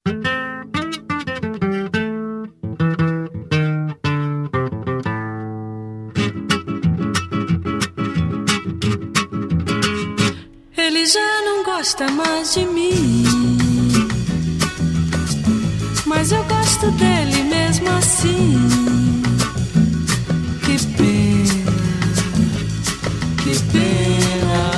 Ele já não gosta mais de mim, mas eu gosto dele mesmo assim. Que pena, que pena.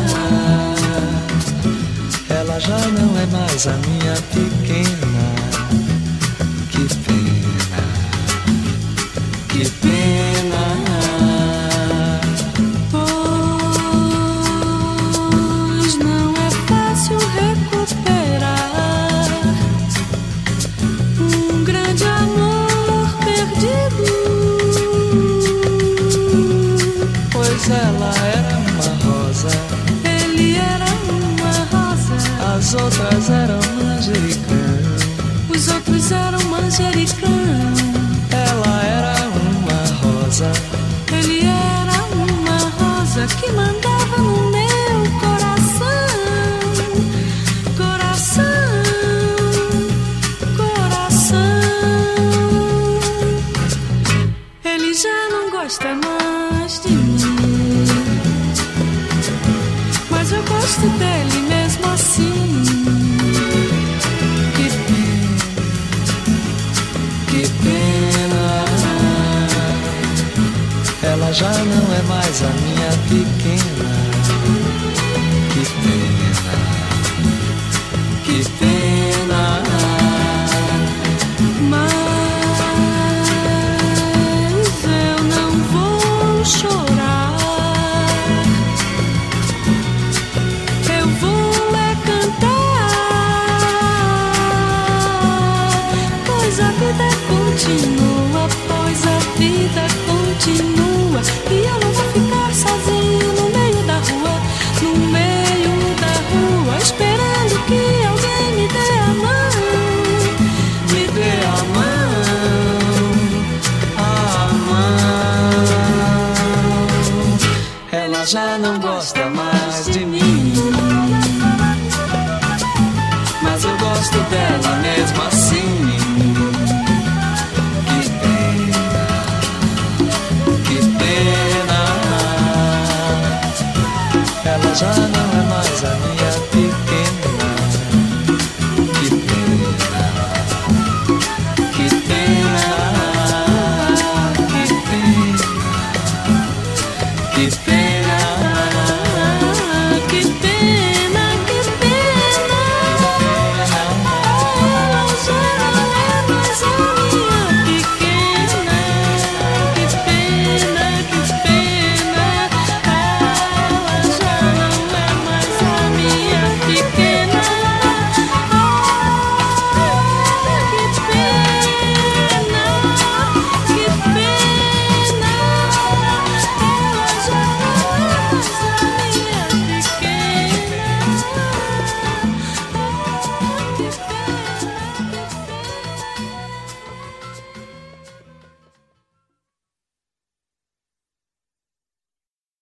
Ela já não é mais a minha pequena. Que pena, que pena. Pois não é fácil recuperar um grande amor perdido. Pois ela era uma rosa, Ele era uma rosa, as outras eram manjericão. os outros eram manjericão. Ela era uma rosa, Ele era uma rosa que mandava no meu coração, coração, coração. Ele já não gosta mais de mim, mas eu gosto dele mesmo assim. Que pena, que pena. Ela já não é mais a minha pequena. Que pena, que pena.